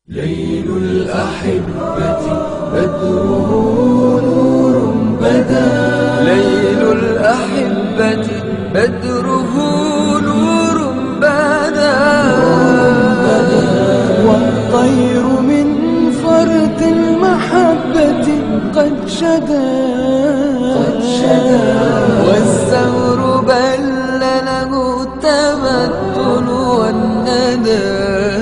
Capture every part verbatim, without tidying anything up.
ليل الأحبة بدره نور بدا ليل الأحبة بدره نور بدا والطير من فرط المحبة قد شدا والثور بل له التمثل والندى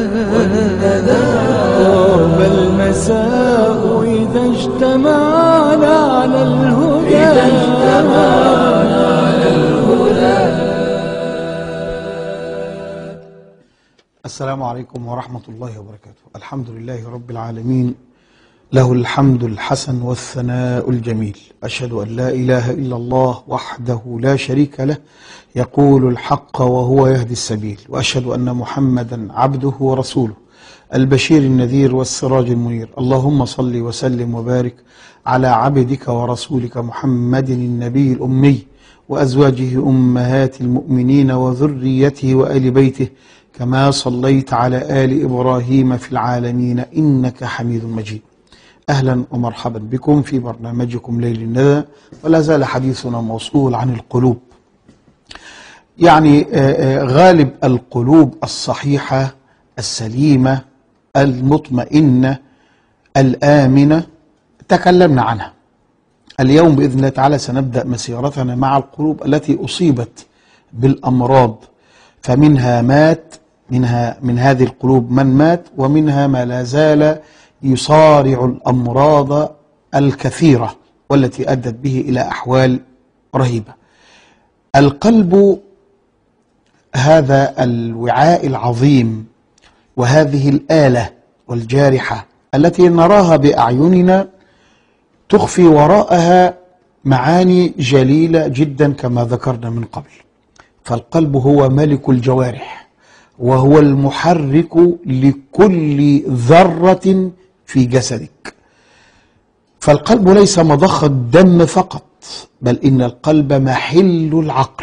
طاب المساء إذا اجتمعنا على الهدى إذا اجتمعنا على الهدى. السلام عليكم ورحمة الله وبركاته. الحمد لله رب العالمين، له الحمد الحسن والثناء الجميل. أشهد أن لا إله إلا الله وحده لا شريك له يقول الحق وهو يهدي السبيل، وأشهد أن محمدا عبده ورسوله البشير النذير والسراج المنير. اللهم صل وسلم وبارك على عبدك ورسولك محمد النبي الأمي وأزواجه أمهات المؤمنين وذريته وآل بيته، كما صليت على آل إبراهيم في العالمين إنك حميد مجيد. أهلا ومرحبا بكم في برنامجكم ليل الندى، ولا زال حديثنا موصول عن القلوب. يعني غالب القلوب الصحيحة السليمة المطمئنة الآمنة تكلمنا عنها. اليوم بإذن الله تعالى سنبدأ مسيرتنا مع القلوب التي أصيبت بالأمراض، فمنها مات منها من هذه القلوب من مات، ومنها ما لا زال يصارع الأمراض الكثيرة والتي أدت به إلى أحوال رهيبة. القلب هذا الوعاء العظيم وهذه الآلة والجارحة التي نراها بأعيننا تخفي وراءها معاني جليلة جدا كما ذكرنا من قبل. فالقلب هو ملك الجوارح، وهو المحرك لكل ذرة في جسدك. فالقلب ليس مضخة دم فقط، بل إن القلب محل العقل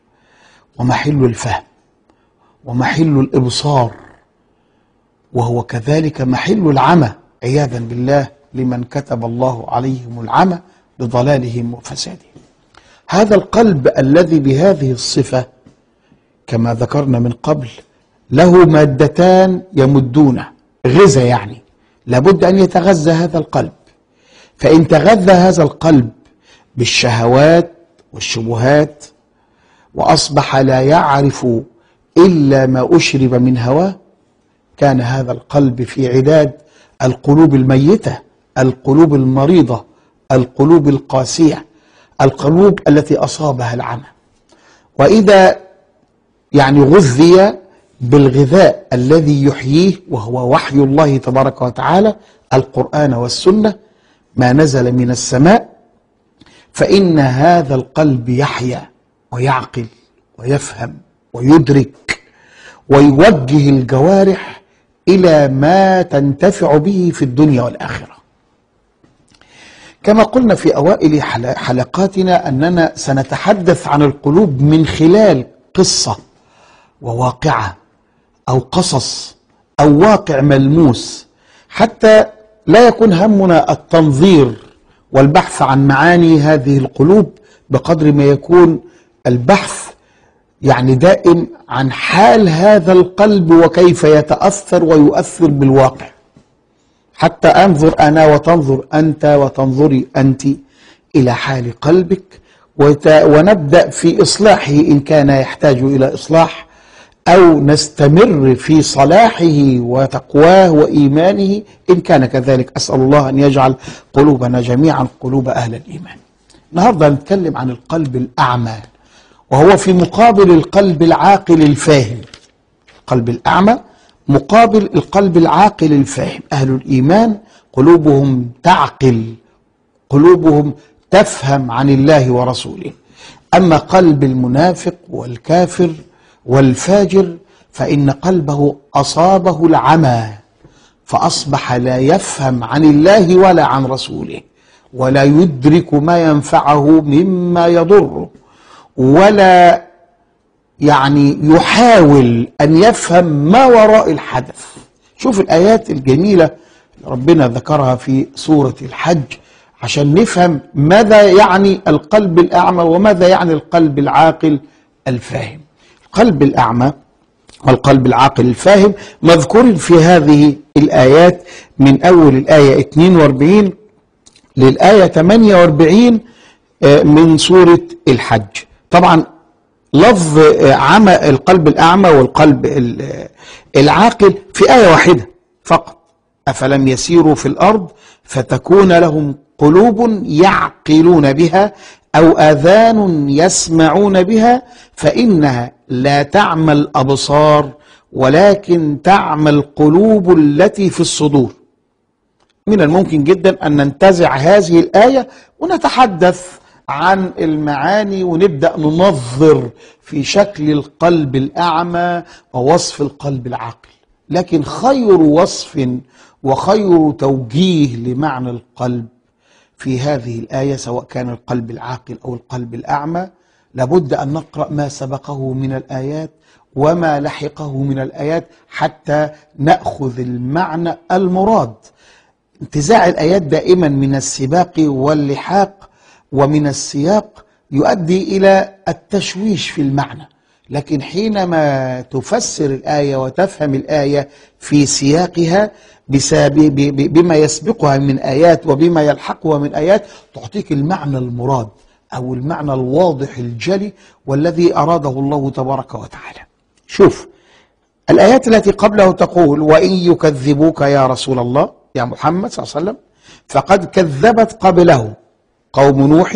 ومحل الفهم ومحل الإبصار، وهو كذلك محل العمى عياذا بالله لمن كتب الله عليهم العمى لضلالهم وفسادهم. هذا القلب الذي بهذه الصفة كما ذكرنا من قبل له مادتان يمدونه غذاء، يعني لابد أن يتغذى هذا القلب. فإن تغذى هذا القلب بالشهوات والشبهات وأصبح لا يعرف إلا ما أشرب من هواه، كان هذا القلب في عداد القلوب الميتة، القلوب المريضة، القلوب القاسية، القلوب التي أصابها العمى. وإذا يعني غذي بالغذاء الذي يحييه وهو وحي الله تبارك وتعالى القرآن والسنة ما نزل من السماء، فإن هذا القلب يحيا ويعقل ويفهم ويدرك ويوجه الجوارح إلى ما تنتفع به في الدنيا والآخرة. كما قلنا في أوائل حلقاتنا أننا سنتحدث عن القلوب من خلال قصة وواقعة أو قصص أو واقع ملموس، حتى لا يكون همنا التنظير والبحث عن معاني هذه القلوب بقدر ما يكون البحث يعني دائم عن حال هذا القلب وكيف يتأثر ويؤثر بالواقع، حتى أنظر أنا وتنظر أنت وتنظري أنت إلى حال قلبك ونبدأ في إصلاحه إن كان يحتاج إلى إصلاح، أو نستمر في صلاحه وتقواه وإيمانه إن كان كذلك. أسأل الله أن يجعل قلوبنا جميعا قلوب أهل الإيمان. النهاردة نتكلم عن القلب الأعمى، وهو في مقابل القلب العاقل الفاهم. القلب الأعمى مقابل القلب العاقل الفاهم. أهل الإيمان قلوبهم تعقل، قلوبهم تفهم عن الله ورسوله. أما قلب المنافق والكافر والفاجر فإن قلبه أصابه العمى، فأصبح لا يفهم عن الله ولا عن رسوله، ولا يدرك ما ينفعه مما يضره، ولا يعني يحاول أن يفهم ما وراء الحدث. شوف الآيات الجميلة اللي ربنا ذكرها في سورة الحج عشان نفهم ماذا يعني القلب الأعمى وماذا يعني القلب العاقل الفاهم. القلب الأعمى والقلب العاقل الفاهم مذكور في هذه الآيات من أول الآية اثنين وأربعين للآية ثمانية وأربعين من سورة الحج. طبعا لفظ عمى القلب الأعمى والقلب العاقل في آية واحدة فقط: أفلم يسيروا في الأرض فتكون لهم قلوب يعقلون بها أو آذان يسمعون بها فإنها لا تعمى الأبصار ولكن تعمى القلوب التي في الصدور. من الممكن جدا أن ننتزع هذه الآية ونتحدث عن المعاني ونبدأ ننظر في شكل القلب الأعمى ووصف القلب العاقل، لكن خير وصف وخير توجيه لمعنى القلب في هذه الآية سواء كان القلب العاقل أو القلب الأعمى لابد أن نقرأ ما سبقه من الآيات وما لحقه من الآيات حتى نأخذ المعنى المراد. انتزاع الآيات دائما من السباق واللحاق ومن السياق يؤدي إلى التشويش في المعنى، لكن حينما تفسر الآية وتفهم الآية في سياقها بما يسبقها من آيات وبما يلحقها من آيات تعطيك المعنى المراد أو المعنى الواضح الجلي والذي أراده الله تبارك وتعالى. شوف الآيات التي قبله تقول: وإن يكذبوك يا رسول الله يا محمد صلى الله عليه وسلم فقد كذبت قبله قوم نوح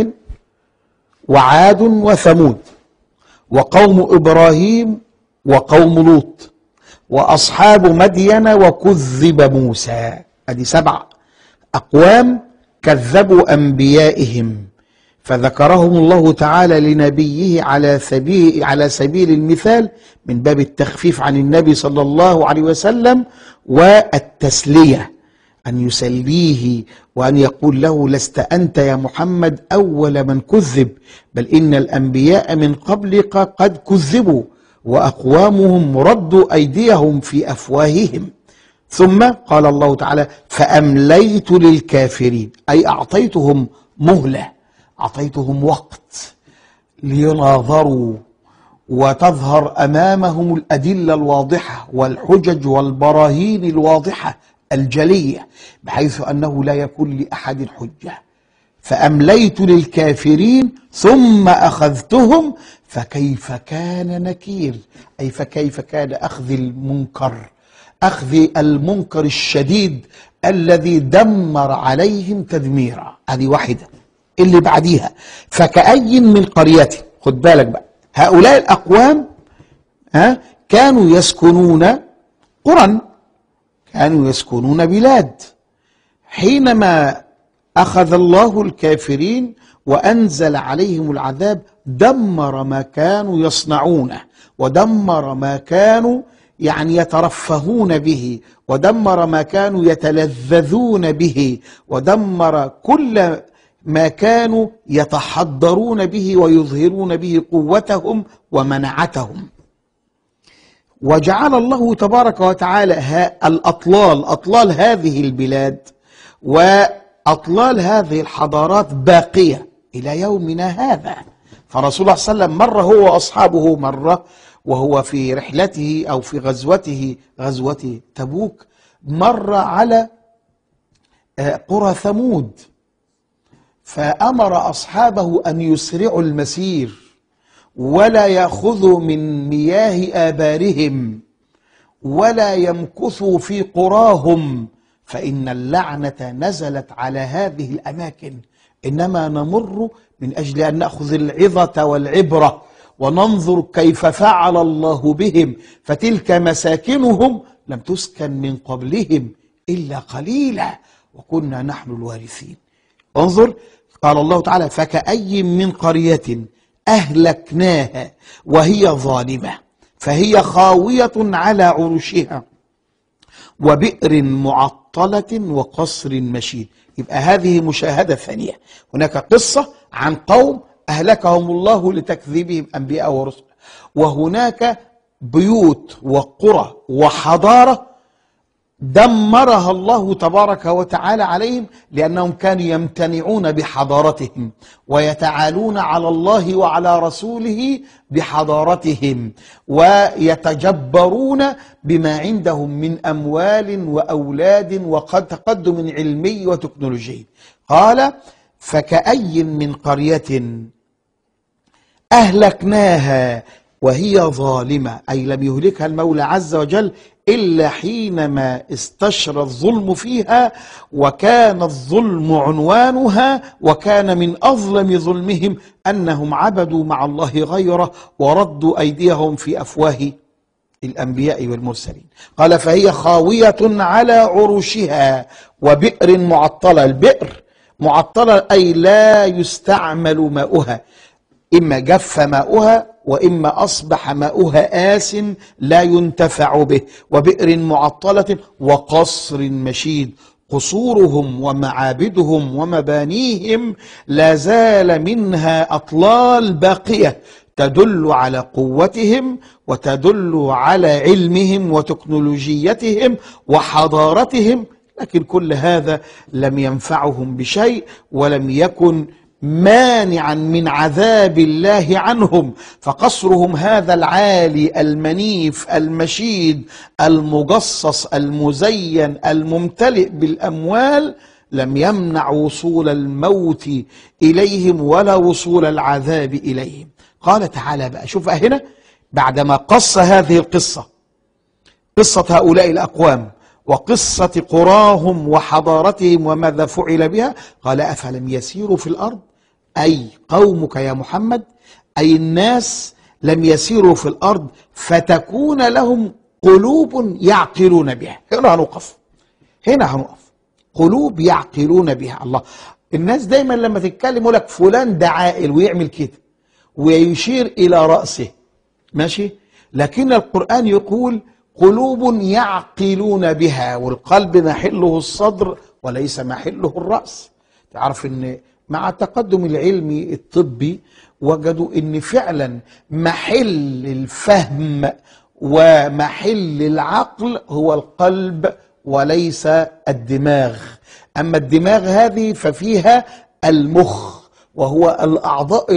وعاد وثمود وقوم إبراهيم وقوم لوط وأصحاب مدين وكذب موسى. هذه سبع أقوام كذبوا أنبيائهم فذكرهم الله تعالى لنبيه على سبيل على سبيل المثال من باب التخفيف عن النبي صلى الله عليه وسلم والتسلية، أن يسليه وأن يقول له: لست أنت يا محمد أول من كذب، بل إن الأنبياء من قبلك قد كذبوا وأقوامهم ردوا أيديهم في أفواههم. ثم قال الله تعالى: فأمليت للكافرين، أي أعطيتهم مهلة، أعطيتهم وقت ليناظروا وتظهر أمامهم الأدلة الواضحة والحجج والبراهين الواضحة الجلية بحيث أنه لا يكون لأحد حجة. فأمليت للكافرين ثم أخذتهم فكيف كان نكير، أي فكيف كان أخذ المنكر، أخذ المنكر الشديد الذي دمر عليهم تدميرا. هذه واحدة. اللي بعديها: فكأي من قرية، خد بالك بقى، هؤلاء الأقوام ها كانوا يسكنون قرى، كانوا يسكنون بلاد. حينما أخذ الله الكافرين وأنزل عليهم العذاب دمر ما كانوا يصنعونه ودمر ما كانوا يعني يترفهون به ودمر ما كانوا يتلذذون به ودمر كل ما كانوا يتحضرون به ويظهرون به قوتهم ومنعتهم. وجعل الله تبارك وتعالى الأطلال أطلال هذه البلاد وأطلال هذه الحضارات باقية إلى يومنا هذا. فرسول الله صلى الله عليه وسلم مرة هو وأصحابه مرة وهو في رحلته أو في غزوته غزوة تبوك مر على قرى ثمود، فأمر أصحابه أن يسرعوا المسير ولا يأخذوا من مياه آبارهم ولا يمكثوا في قراهم، فإن اللعنة نزلت على هذه الأماكن. إنما نمر من أجل أن نأخذ العظة والعبرة وننظر كيف فعل الله بهم، فتلك مساكنهم لم تسكن من قبلهم إلا قليلا وكنا نحن الوارثين. انظر، قال الله تعالى: فكأي من قرية أهلكناها وهي ظالمة فهي خاوية على عروشها وبئر معطلة وقصر مشيد. يبقى هذه مشاهدة ثانية. هناك قصة عن قوم أهلكهم الله لتكذيبهم أنبياء ورسل، وهناك بيوت وقرى وحضارة دمرها الله تبارك وتعالى عليهم لأنهم كانوا يمتنعون بحضارتهم ويتعالون على الله وعلى رسوله بحضارتهم ويتجبرون بما عندهم من أموال وأولاد وقد تقدم علمي وتكنولوجي. قال فكأي من قرية أهلكناها وهي ظالمة، أي لم يهلكها المولى عز وجل إلا حينما استشرى الظلم فيها وكان الظلم عنوانها، وكان من أظلم ظلمهم أنهم عبدوا مع الله غيره وردوا أيديهم في أفواه الأنبياء والمرسلين. قال فهي خاوية على عروشها وبئر معطلة. البئر معطلة أي لا يستعمل ماؤها، إما جف ماؤها وإما أصبح ماؤها آس لا ينتفع به. وبئر معطلة وقصر مشيد. قصورهم ومعابدهم ومبانيهم لا زال منها أطلال باقية تدل على قوتهم وتدل على علمهم وتكنولوجيتهم وحضارتهم، لكن كل هذا لم ينفعهم بشيء ولم يكن مانعا من عذاب الله عنهم. فقصرهم هذا العالي المنيف المشيد المجصص المزين الممتلئ بالأموال لم يمنع وصول الموت إليهم ولا وصول العذاب إليهم. قال تعالى بقى، شوف هنا بعدما قص هذه القصة، قصة هؤلاء الأقوام وقصة قراهم وحضارتهم وماذا فعل بها، قال أفلم يسيروا في الأرض، أي قومك يا محمد، أي الناس لم يسيروا في الأرض فتكون لهم قلوب يعقلون بها. هنا هنوقف، هنا هنوقف. قلوب يعقلون بها. الله، الناس دايما لما تتكلم يقول لك فلان ده عاقل ويعمل كده ويشير إلى رأسه، ماشي، لكن القرآن يقول قلوب يعقلون بها، والقلب محله الصدر وليس محله الرأس. تعرف ان مع التقدم العلمي الطبي وجدوا ان فعلا محل الفهم ومحل العقل هو القلب وليس الدماغ. اما الدماغ هذه ففيها المخ وهو الاعضاء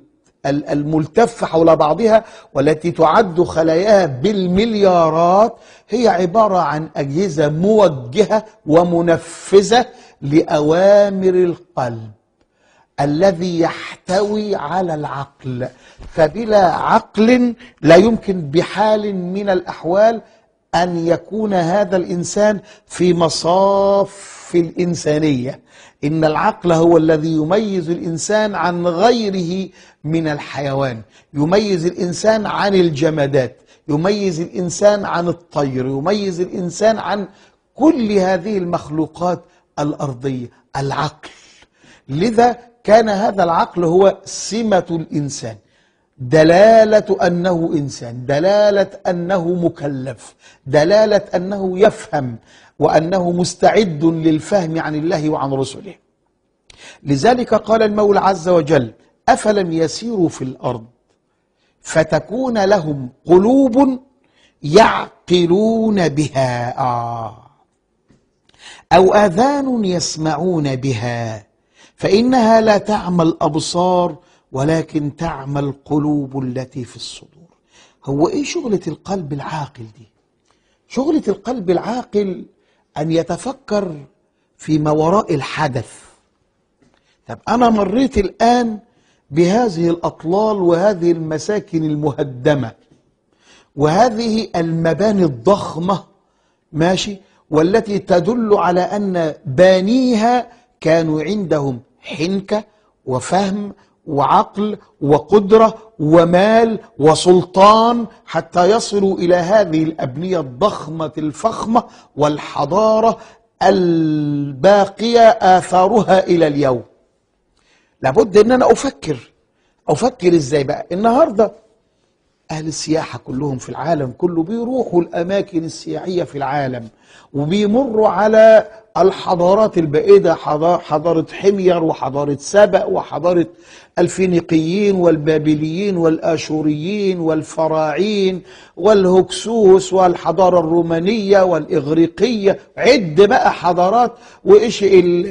الملتفة حول بعضها والتي تعد خلاياها بالمليارات، هي عبارة عن أجهزة موجهة ومنفذة لأوامر القلب الذي يحتوي على العقل. فبلا عقل لا يمكن بحال من الأحوال أن يكون هذا الإنسان في مصاف الإنسانية. إن العقل هو الذي يميز الإنسان عن غيره من الحيوان، يميز الإنسان عن الجمادات، يميز الإنسان عن الطير، يميز الإنسان عن كل هذه المخلوقات الأرضية. العقل، لذا كان هذا العقل هو سمة الإنسان، دلالة أنه إنسان، دلالة أنه مكلف، دلالة أنه يفهم وأنه مستعد للفهم عن الله وعن رسله. لذلك قال المولى عز وجل أفلم يسيروا في الأرض فتكون لهم قلوب يعقلون بها آه أو آذان يسمعون بها فإنها لا تعمى الأبصار ولكن تعمى القلوب التي في الصدور. هو إيه شغلة القلب العاقل دي؟ شغلة القلب العاقل أن يتفكر فيما وراء الحدث. طب أنا مريت الآن بهذه الأطلال وهذه المساكن المهدمة وهذه المباني الضخمة، ماشي، والتي تدل على أن بانيها كانوا عندهم حنكة وفهم وعقل وقدرة ومال وسلطان حتى يصلوا إلى هذه الأبنية الضخمة الفخمة والحضارة الباقية آثارها إلى اليوم. لابد أن أنا أفكر أفكر إزاي بقى. النهاردة أهل السياحة كلهم في العالم كله بيروحوا الأماكن السياحية في العالم وبيمروا على الحضارات البائدة، حضارة حمير وحضارة سبأ وحضارة الفينيقيين والبابليين والآشوريين والفراعين والهكسوس والحضارة الرومانية والإغريقية، عد بقى حضارات، وإيش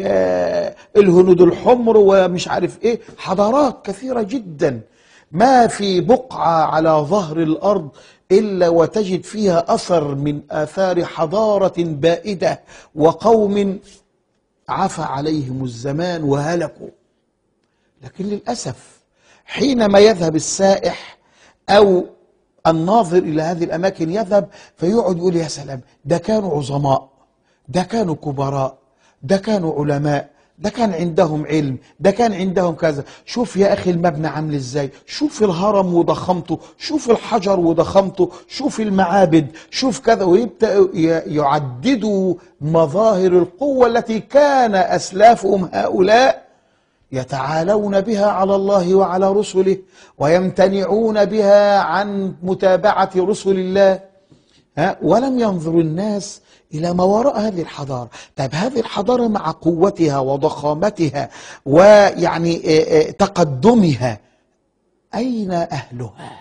الهنود الحمر ومش عارف إيه، حضارات كثيرة جدا. ما في بقعة على ظهر الأرض إلا وتجد فيها أثر من آثار حضارة بائدة وقوم عفى عليهم الزمان وهلكوا. لكن للأسف حينما يذهب السائح أو الناظر إلى هذه الأماكن يذهب فيقعد يقول يا سلام، ده كانوا عظماء، ده كانوا كبراء، ده كانوا علماء، ده كان عندهم علم، ده كان عندهم كذا. شوف يا أخي المبنى عامل إزاي، شوف الهرم وضخامته، شوف الحجر وضخامته، شوف المعابد، شوف كذا، ويبدأ يعددوا مظاهر القوة التي كان أسلافهم هؤلاء يتعالون بها على الله وعلى رسله ويمتنعون بها عن متابعة رسل الله. ها؟ ولم ينظر الناس إلى ما وراء هذه الحضارة. طيب هذه الحضارة مع قوتها وضخامتها ويعني تقدمها، أين أهلها؟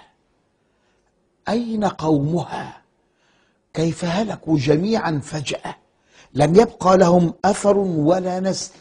أين قومها؟ كيف هلكوا جميعا فجأة؟ لم يبقى لهم أثر ولا نسل.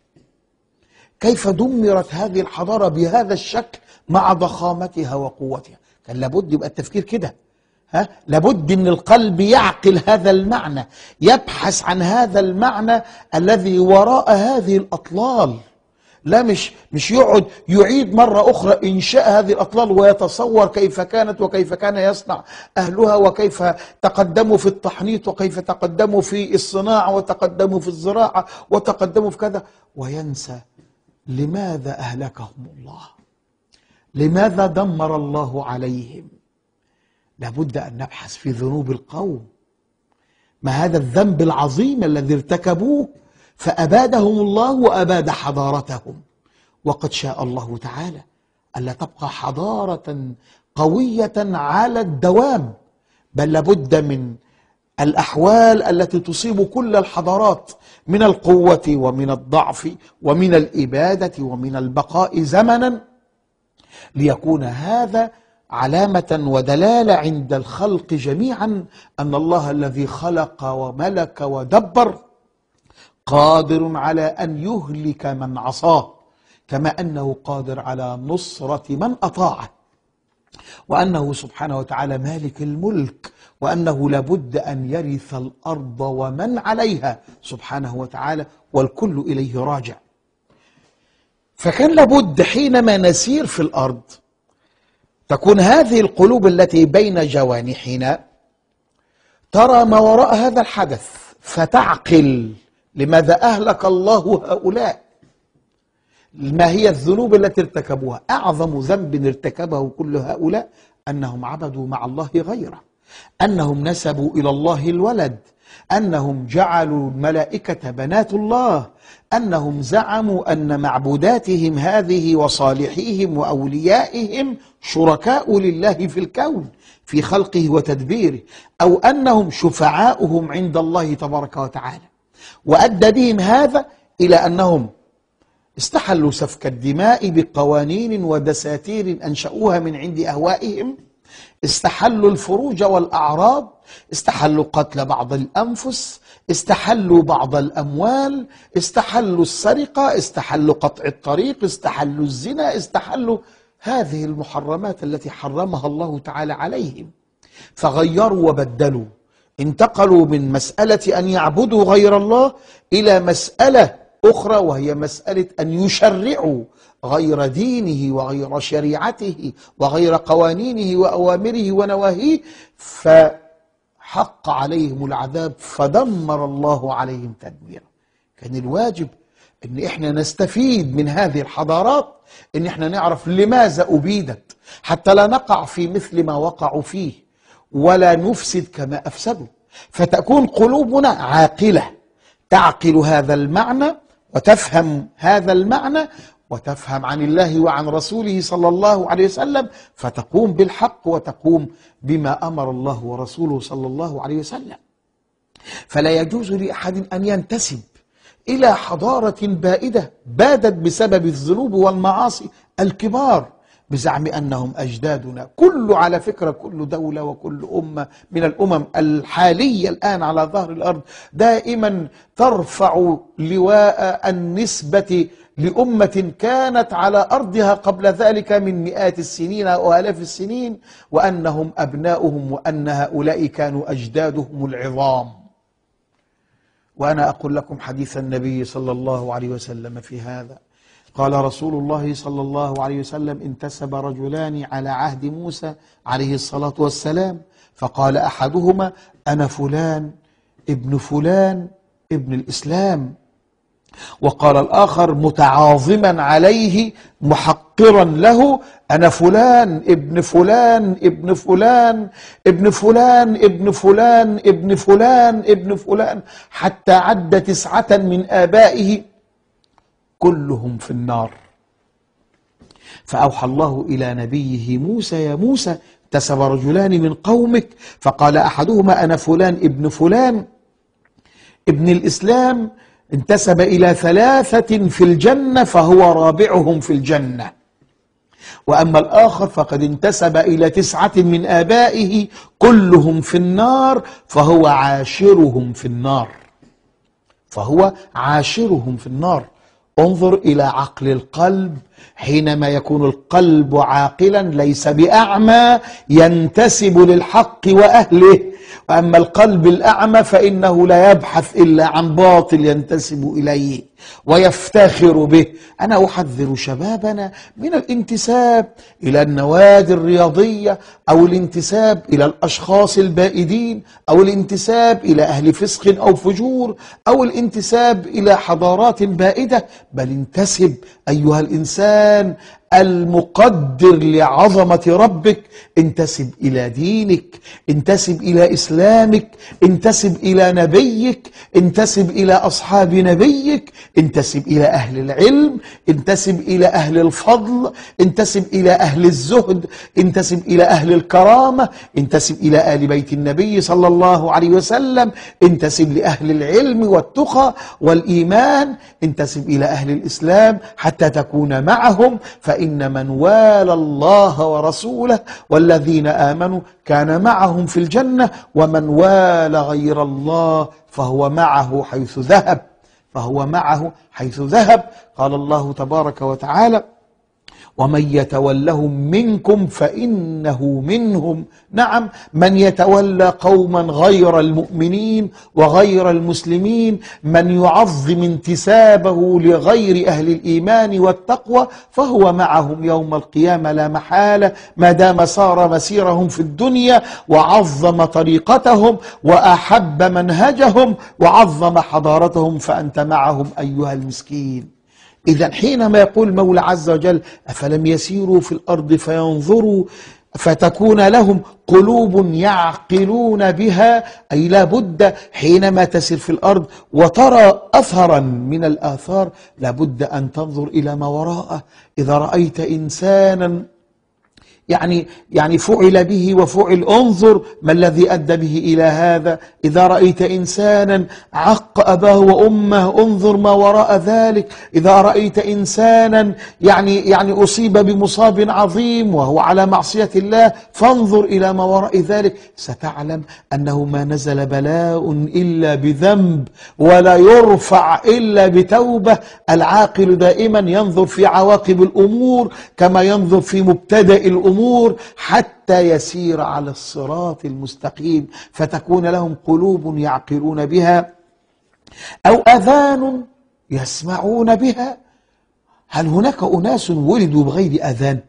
كيف دمرت هذه الحضارة بهذا الشكل مع ضخامتها وقوتها؟ كان لابد يبقى التفكير كده. ها؟ لابد ان القلب يعقل هذا المعنى، يبحث عن هذا المعنى الذي وراء هذه الأطلال. لا مش مش يقعد يعيد مرة أخرى إنشاء هذه الأطلال ويتصور كيف كانت وكيف كان يصنع أهلها وكيف تقدموا في التحنيط وكيف تقدموا في الصناعة وتقدموا في الزراعة وتقدموا في كذا، وينسى لماذا أهلكهم الله، لماذا دمر الله عليهم. لابد أن نبحث في ذنوب القوم، ما هذا الذنب العظيم الذي ارتكبوه فأبادهم الله وأباد حضارتهم. وقد شاء الله تعالى ألا تبقى حضارة قوية على الدوام، بل لابد من الأحوال التي تصيب كل الحضارات من القوة ومن الضعف ومن الإبادة ومن البقاء زمنا، ليكون هذا علامة ودلالة عند الخلق جميعا أن الله الذي خلق وملك ودبر قادر على أن يهلك من عصاه، كما أنه قادر على نصرة من أطاعه، وأنه سبحانه وتعالى مالك الملك، وأنه لابد أن يرث الأرض ومن عليها سبحانه وتعالى، والكل إليه راجع. فكان لابد حينما نسير في الأرض تكون هذه القلوب التي بين جوانحنا ترى ما وراء هذا الحدث، فتعقل لماذا أهلك الله هؤلاء، ما هي الذنوب التي ارتكبوها. أعظم ذنب ارتكبه كل هؤلاء أنهم عبدوا مع الله غيره، أنهم نسبوا إلى الله الولد، أنهم جعلوا الملائكة بنات الله، أنهم زعموا أن معبوداتهم هذه وصالحيهم وأوليائهم شركاء لله في الكون في خلقه وتدبيره، أو أنهم شفعاؤهم عند الله تبارك وتعالى. وأدى بهم هذا إلى أنهم استحلوا سفك الدماء بقوانين ودساتير أنشأوها من عند أهوائهم، استحلوا الفروج والأعراض، استحلوا قتل بعض الأنفس، استحلوا بعض الأموال، استحلوا السرقة، استحلوا قطع الطريق، استحلوا الزنا، استحلوا هذه المحرمات التي حرمها الله تعالى عليهم. فغيروا وبدلوا، انتقلوا من مسألة أن يعبدوا غير الله إلى مسألة أخرى، وهي مسألة أن يشرعوا غير دينه وغير شريعته وغير قوانينه وأوامره ونواهيه، فحق عليهم العذاب فدمر الله عليهم تدميرا. كان الواجب ان احنا نستفيد من هذه الحضارات، ان احنا نعرف لماذا أبيدت، حتى لا نقع في مثل ما وقعوا فيه ولا نفسد كما أفسدوا. فتكون قلوبنا عاقلة تعقل هذا المعنى وتفهم هذا المعنى وتفهم عن الله وعن رسوله صلى الله عليه وسلم، فتقوم بالحق وتقوم بما أمر الله ورسوله صلى الله عليه وسلم. فلا يجوز لأحد أن ينتسب إلى حضارة بائدة بادت بسبب الذنوب والمعاصي الكبار بزعم أنهم أجدادنا. كل على فكرة كل دولة وكل أمة من الأمم الحالية الآن على ظهر الأرض دائما ترفع لواء النسبة لأمة كانت على أرضها قبل ذلك من مئات السنين أو آلاف السنين، وأنهم أبناؤهم وأن هؤلاء كانوا أجدادهم العظام. وأنا أقول لكم حديث النبي صلى الله عليه وسلم في هذا. قال رسول الله صلى الله عليه وسلم: انتسب رجلان على عهد موسى عليه الصلاة والسلام، فقال أحدهما: أنا فلان ابن فلان ابن الإسلام، وقال الآخر متعاظما عليه محقرا له: أنا فلان ابن فلان ابن فلان ابن فلان ابن فلان ابن فلان ابن فلان، حتى عد تسعة من آبائه كلهم في النار. فأوحى الله إلى نبيه موسى: يا موسى انتسب رجلان من قومك، فقال أحدهما: أنا فلان ابن فلان ابن الإسلام، انتسب إلى ثلاثة في الجنة فهو رابعهم في الجنة، وأما الآخر فقد انتسب إلى تسعة من آبائه كلهم في النار فهو عاشرهم في النار فهو عاشرهم في النار. انظر إلى عقل القلب، حينما يكون القلب عاقلا ليس بأعمى ينتسب للحق وأهله، وأما القلب الأعمى فإنه لا يبحث إلا عن باطل ينتسب إليه ويفتخر به. أنا أحذر شبابنا من الانتساب إلى النوادي الرياضية أو الانتساب إلى الأشخاص البائدين أو الانتساب إلى أهل فسق أو فجور أو الانتساب إلى حضارات بائدة، بل انتسب أيها الإنسان المقدر لعظمة ربك، انتسب إلى دينك، انتسب إلى إسلامك، انتسب إلى نبيك، انتسب إلى أصحاب نبيك، انتسب إلى أهل العلم، انتسب إلى أهل الفضل، انتسب إلى أهل الزهد، انتسب إلى أهل الكرامة، انتسب إلى آل بيت النبي صلى الله عليه وسلم، انتسب لأهل العلم والتقى والإيمان، انتسب إلى أهل الإسلام حتى تكون معهم، فإن من والى الله ورسوله والذين آمنوا كان معهم في الجنة، ومن والى غير الله فهو معه حيث ذهب فهو معه حيث ذهب. قال الله تبارك وتعالى: ومن يتولهم منكم فإنه منهم. نعم، من يتولى قوما غير المؤمنين وغير المسلمين، من يعظم انتسابه لغير أهل الإيمان والتقوى فهو معهم يوم القيامة لا محالة، ما دام سار مسيرهم في الدنيا وعظم طريقتهم وأحب منهجهم وعظم حضارتهم، فأنت معهم أيها المسكين. إذن حينما يقول المولى عز وجل: أفلم يسيروا في الأرض فينظروا فتكون لهم قلوب يعقلون بها، أي لا بد حينما تسير في الأرض وترى أثرا من الآثار لا بد أن تنظر إلى ما وراءه. إذا رأيت إنسانا يعني يعني فعل به وفعل، انظر ما الذي أدى به إلى هذا. إذا رأيت إنسانا عق أباه وأمه، انظر ما وراء ذلك. إذا رأيت إنسانا يعني يعني أصيب بمصاب عظيم وهو على معصية الله، فانظر إلى ما وراء ذلك، ستعلم أنه ما نزل بلاء إلا بذنب ولا يرفع إلا بتوبة. العاقل دائما ينظر في عواقب الأمور كما ينظر في مبتدأ الأمور حتى يسير على الصراط المستقيم، فتكون لهم قلوب يعقلون بها أو آذان يسمعون بها. هل هناك أناس ولدوا بغير آذان؟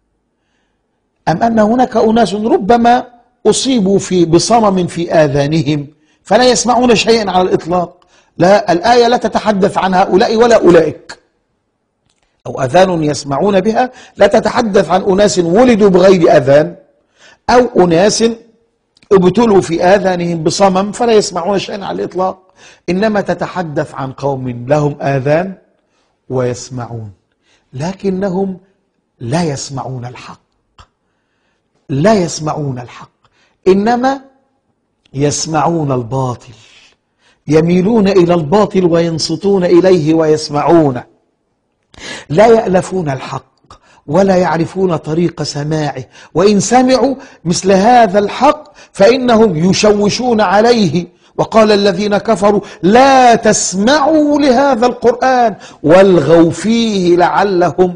أم أن هناك أناس ربما أصيبوا في بصمم في آذانهم فلا يسمعون شيئا على الإطلاق؟ لا، الآية لا تتحدث عن هؤلاء ولا أولئك. أو أذان يسمعون بها لا تتحدث عن أناس ولدوا بغير أذان أو أناس ابتلوا في آذانهم بصمم فلا يسمعون شيئا على الإطلاق، إنما تتحدث عن قوم لهم آذان ويسمعون لكنهم لا يسمعون الحق لا يسمعون الحق إنما يسمعون الباطل. يميلون إلى الباطل وينصتون إليه ويسمعونه، لا يألفون الحق ولا يعرفون طريق سماعه، وإن سمعوا مثل هذا الحق فإنهم يشوشون عليه. وقال الذين كفروا لا تسمعوا لهذا القرآن والغوا فيه لعلهم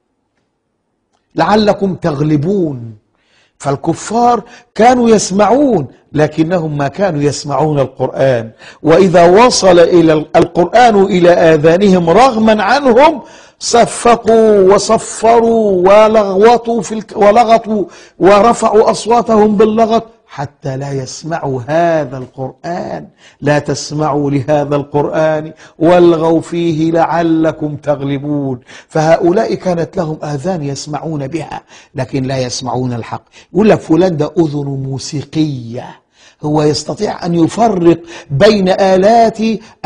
لعلكم تغلبون. فالكفار كانوا يسمعون لكنهم ما كانوا يسمعون القرآن، وإذا وصل إلى القرآن إلى آذانهم رغما عنهم صفقوا وصفروا ولغوطوا في الك... ولغطوا ورفعوا أصواتهم باللغط حتى لا يسمعوا هذا القرآن. لا تسمعوا لهذا القرآن والغوا فيه لعلكم تغلبون. فهؤلاء كانت لهم آذان يسمعون بها لكن لا يسمعون الحق. يقول لك فلان ده أذن موسيقية، هو يستطيع أن يفرق بين آلات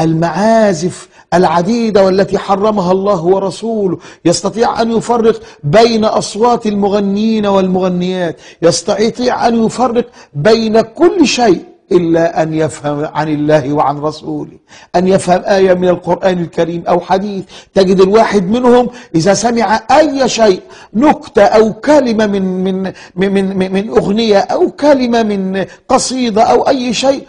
المعازف العديدة والتي حرمها الله ورسوله، يستطيع أن يفرق بين أصوات المغنيين والمغنيات، يستطيع أن يفرق بين كل شيء إلا أن يفهم عن الله وعن رسوله، أن يفهم آية من القرآن الكريم أو حديث. تجد الواحد منهم إذا سمع أي شيء، نكتة أو كلمة من من من من, من أغنية أو كلمة من قصيدة أو أي شيء،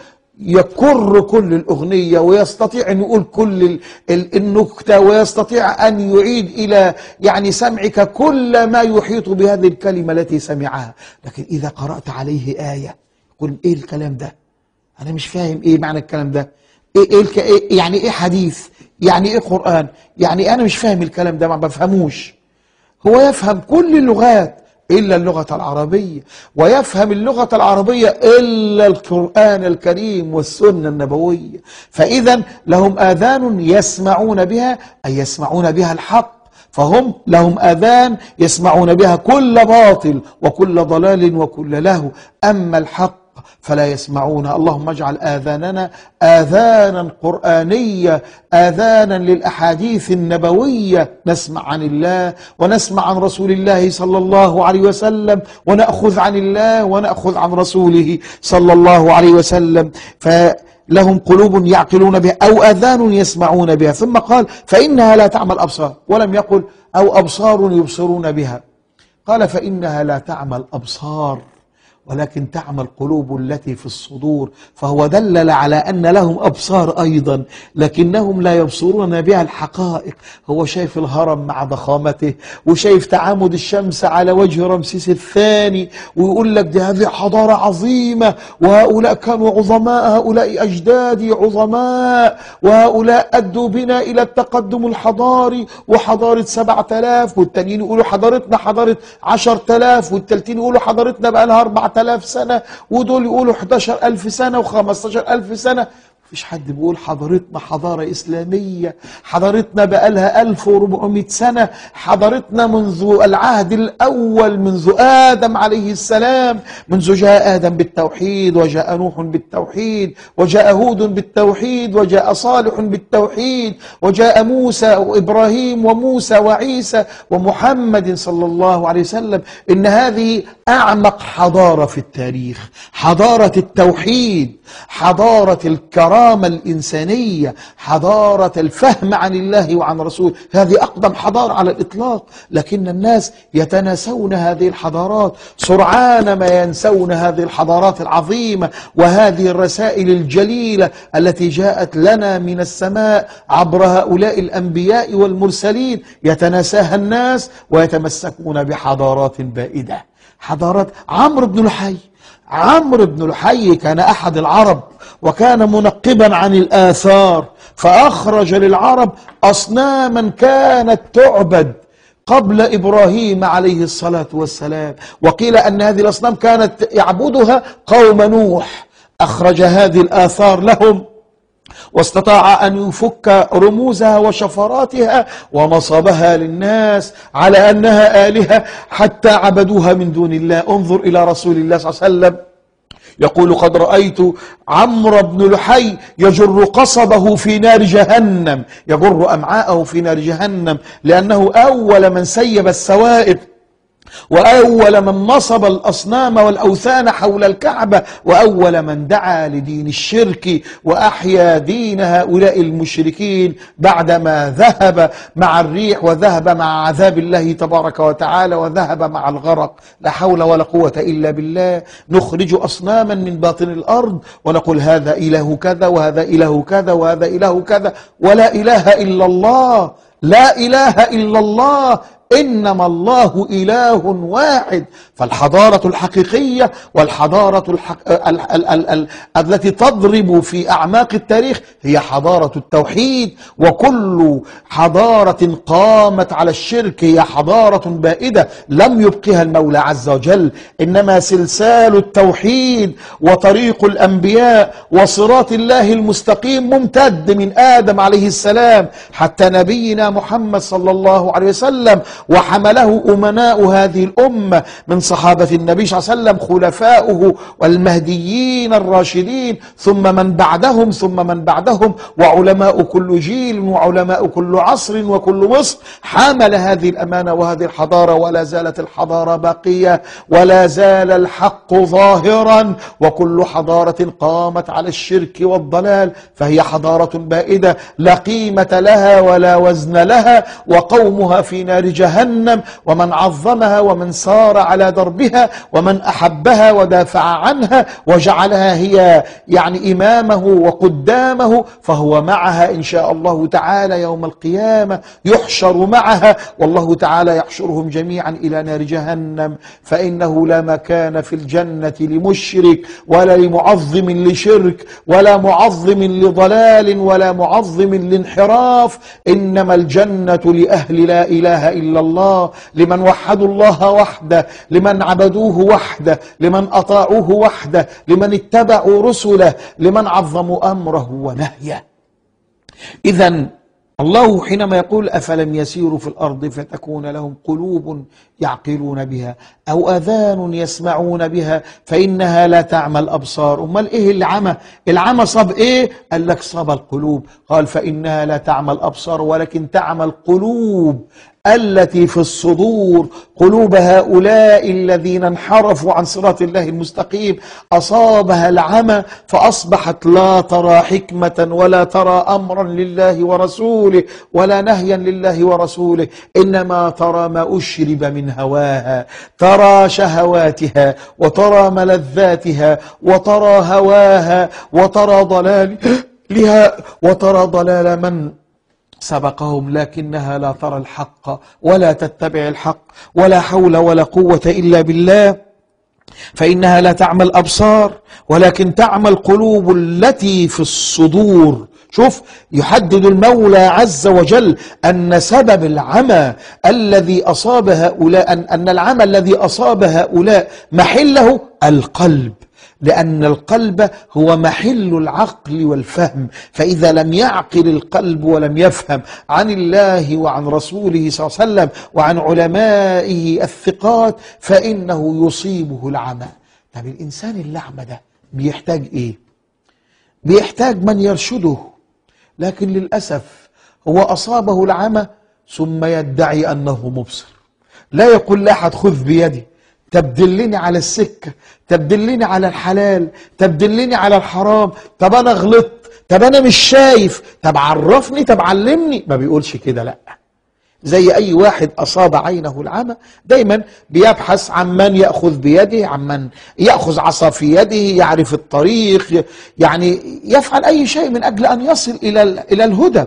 يكر كل الأغنية ويستطيع أن يقول كل النكتة، ويستطيع أن يعيد إلى يعني سمعك كل ما يحيط بهذه الكلمة التي سمعها. لكن إذا قرأت عليه آية يقول إيه الكلام ده؟ أنا مش فاهم إيه معنى الكلام ده، إيه إيه الك... إيه يعني إيه حديث، يعني إيه قرآن، يعني أنا مش فاهم الكلام ده، ما بفهموش. هو يفهم كل اللغات إلا اللغة العربية، ويفهم اللغة العربية إلا القرآن الكريم والسنة النبوية. فإذا لهم آذان يسمعون بها، أي يسمعون بها الحق، فهم لهم آذان يسمعون بها كل باطل وكل ضلال وكل لهو، أما الحق فلا يسمعون. اللهم اجعل آذاننا آذانا قرآنية، آذانا للأحاديث النبوية، نسمع عن الله ونسمع عن رسول الله صلى الله عليه وسلم، ونأخذ عن الله ونأخذ عن رسوله صلى الله عليه وسلم. فلهم قلوب يعقلون بها أو آذان يسمعون بها. ثم قال فإنها لا تعمى الأبصار، ولم يقل أو أبصار يبصرون بها، قال فإنها لا تعمى الأبصار ولكن تعمى القلوب التي في الصدور. فهو دلل على أن لهم أبصار أيضا لكنهم لا يبصرون بها الحقائق. هو شايف الهرم مع ضخامته، وشايف تعامد الشمس على وجه رمسيس الثاني، ويقول لك دي هذه حضارة عظيمة، وهؤلاء كانوا عظماء، هؤلاء أجدادي عظماء، وهؤلاء أدوا بنا إلى التقدم الحضاري وحضارة سبعة آلاف، والتانيين يقولوا حضارتنا حضارة عشرة آلاف، والتالتين يقولوا حضارتنا بقى لها أربعة آلاف سنة، ودول يقولوا حداشر ألف سنة وخمستاشر ألف سنة. مفيش حد بيقول حضارتنا حضارة إسلامية، حضارتنا بقالها ألف وأربعمائة سنة، حضارتنا منذ العهد الأول، منذ آدم عليه السلام، منذ جاء آدم بالتوحيد، وجاء نوح بالتوحيد، وجاء هود بالتوحيد، وجاء صالح بالتوحيد، وجاء موسى وإبراهيم وموسى وعيسى ومحمد صلى الله عليه وسلم. إن هذه أعمق حضارة في التاريخ، حضارة التوحيد، حضارة الكرامة الإنسانية، حضارة الفهم عن الله وعن رسوله. هذه أقدم حضارة على الإطلاق، لكن الناس يتناسون هذه الحضارات سرعان ما ينسون هذه الحضارات العظيمة وهذه الرسائل الجليلة التي جاءت لنا من السماء عبر هؤلاء الأنبياء والمرسلين. يتناساها الناس ويتمسكون بحضارات بائدة. حضارات عمرو بن لحي، عمرو بن لحي كان أحد العرب، وكان منقبا عن الآثار، فأخرج للعرب أصناما كانت تعبد قبل إبراهيم عليه الصلاة والسلام، وقيل أن هذه الأصنام كانت يعبدها قوم نوح. أخرج هذه الآثار لهم، واستطاع أن يفك رموزها وشفراتها ونصبها للناس على أنها آلهة حتى عبدوها من دون الله. انظر إلى رسول الله صلى الله عليه وسلم يقول قد رأيت عمرو بن لحي يجر قصبه في نار جهنم، يجر أمعاءه في نار جهنم، لأنه أول من سيب السوائب وأول من نصب الأصنام والأوثان حول الكعبة، وأول من دعا لدين الشرك وأحيا دين هؤلاء المشركين بعدما ذهب مع الريح وذهب مع عذاب الله تبارك وتعالى وذهب مع الغرق. لا حول ولا قوة إلا بالله. نخرج أصناما من باطن الأرض ونقول هذا إله كذا وهذا إله كذا وهذا إله كذا، ولا إله إلا الله، لا إله إلا الله، إنما الله إله واحد. فالحضارة الحقيقية والحضارة الحق... ال... ال... ال... ال... التي تضرب في أعماق التاريخ هي حضارة التوحيد، وكل حضارة قامت على الشرك هي حضارة بائدة لم يبقها المولى عز وجل. إنما سلسال التوحيد وطريق الأنبياء وصراط الله المستقيم ممتد من آدم عليه السلام حتى نبينا محمد صلى الله عليه وسلم، وحمله أمناء هذه الأمة من صحابة النبي صلى الله عليه وسلم خلفاؤه والمهديين الراشدين، ثم من بعدهم ثم من بعدهم، وعلماء كل جيل وعلماء كل عصر وكل مصر حمل هذه الأمانة وهذه الحضارة، ولا زالت الحضارة باقية ولا زال الحق ظاهرا. وكل حضارة قامت على الشرك والضلال فهي حضارة بائدة لا قيمة لها ولا وزن لها، وقومها في نار جهنم. ومن عظمها ومن سار على دربها ومن أحبها ودافع عنها وجعلها هي يعني إمامه وقدامه فهو معها إن شاء الله تعالى يوم القيامة، يحشر معها، والله تعالى يحشرهم جميعا إلى نار جهنم. فإنه لا مكان في الجنة لمشرك ولا لمعظم لشرك ولا معظم لضلال ولا معظم لانحراف، إنما الجنة لأهل لا إله إلا الله، لمن وحدوا الله وحده، لمن عبدوه وحده، لمن أطاعوه وحده، لمن اتبعوا رسله، لمن عظموا أمره ونهيه. إذن الله حينما يقول أفلم يسيروا في الأرض فتكون لهم قلوب يعقلون بها أو آذان يسمعون بها فإنها لا تعمى الأبصار. أمال إيه العمى؟ العمى صاب إيه؟ قال لك صاب القلوب. قال فإنها لا تعمى الأبصار ولكن تعمى القلوب التي في الصدور، قلوب هؤلاء الذين انحرفوا عن صراط الله المستقيم أصابها العمى فأصبحت لا ترى حكمة ولا ترى أمرا لله ورسوله ولا نهيا لله ورسوله، إنما ترى ما أشرب من هواها، ترى شهواتها وترى ملذاتها وترى هواها وترى ضلالها وترى ضلال من سبقهم، لكنها لا ترى الحق ولا تتبع الحق. ولا حول ولا قوة إلا بالله. فإنها لا تعمى الأبصار ولكن تعمى القلوب التي في الصدور. شوف، يحدد المولى عز وجل أن سبب العمى الذي أصاب هؤلاء، أن, أن العمى الذي أصاب هؤلاء محله القلب، لأن القلب هو محل العقل والفهم. فإذا لم يعقل القلب ولم يفهم عن الله وعن رسوله صلى الله عليه وسلم وعن علمائه الثقات فإنه يصيبه العمى. طب الإنسان الأعمى ده بيحتاج إيه؟ بيحتاج من يرشده، لكن للأسف هو أصابه العمى ثم يدعي أنه مبصر. لا يقول لأحد خذ بيدي، تبدلني على السكة، تبدلني على الحلال، تبدلني على الحرام، طب أنا غلطت، طب أنا مش شايف، طب عرفني، طب علمني. ما بيقولش كده، لأ. زي أي واحد أصاب عينه العمى دايما بيبحث عن من يأخذ بيده، عن من يأخذ عصا في يده، يعرف الطريق، يعني يفعل أي شيء من أجل أن يصل إلى إلى الهدى.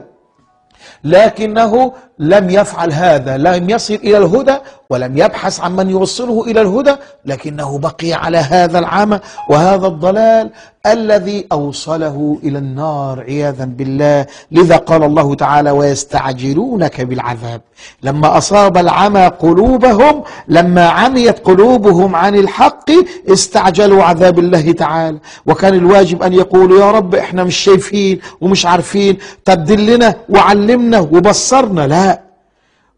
لكنه لم يفعل هذا، لم يصل إلى الهدى ولم يبحث عن من يوصله إلى الهدى، لكنه بقي على هذا العمى وهذا الضلال الذي أوصله إلى النار عياذا بالله. لذا قال الله تعالى ويستعجلونك بالعذاب. لما أصاب العمى قلوبهم، لما عميت قلوبهم عن الحق استعجلوا عذاب الله تعالى، وكان الواجب أن يقولوا يا رب إحنا مش شايفين ومش عارفين، تبدل لنا وعلمنا وبصرنا. لا،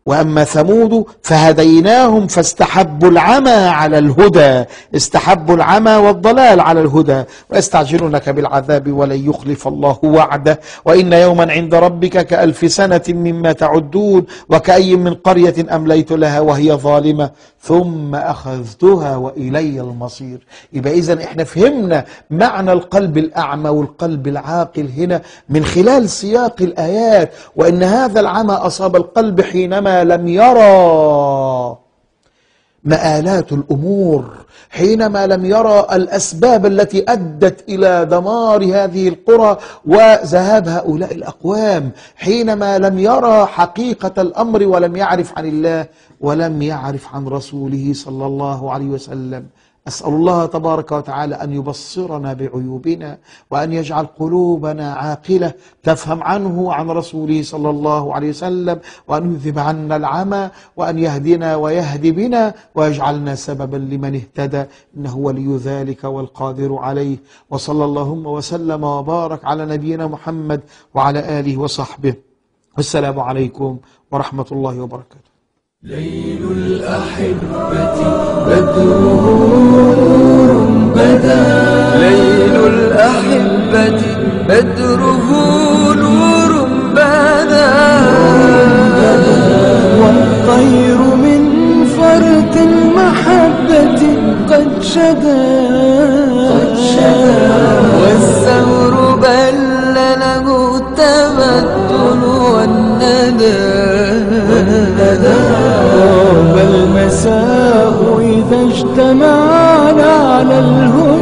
وأما ثمود فهديناهم فاستحبوا العمى على الهدى، استحبوا العمى والضلال على الهدى، ويستعجلونك بالعذاب ولن يخلف الله وعده، وإن يوما عند ربك كألف سنة مما تعدون، وكأي من قرية أمليت لها وهي ظالمة ثم أخذتها وإلي المصير. يبقى إذن إحنا فهمنا معنى القلب الأعمى والقلب العاقل هنا من خلال سياق الآيات، وإن هذا العمى أصاب القلب حينما لم يرى مآلات الأمور، حينما لم يرى الأسباب التي أدت إلى دمار هذه القرى وذهاب هؤلاء الأقوام، حينما لم يرى حقيقة الأمر ولم يعرف عن الله ولم يعرف عن رسوله صلى الله عليه وسلم. أسأل الله تبارك وتعالى أن يبصرنا بعيوبنا، وأن يجعل قلوبنا عاقلة تفهم عنه وعن رسوله صلى الله عليه وسلم، وأن يذهب عنا العمى، وأن يهدنا ويهدي بنا ويجعلنا سببا لمن اهتدى، إنه ولي ذلك والقادر عليه. وصلى اللهم وسلم وبارك على نبينا محمد وعلى آله وصحبه، والسلام عليكم ورحمة الله وبركاته. ليل الأحبة بدره نور بدا، ليل الأحبة بدره نور بدا، والطير من فرط المحبة قد شدا، والثور بل له التبتل والندى، طاب المساء إذا اجتمعنا على الهدى.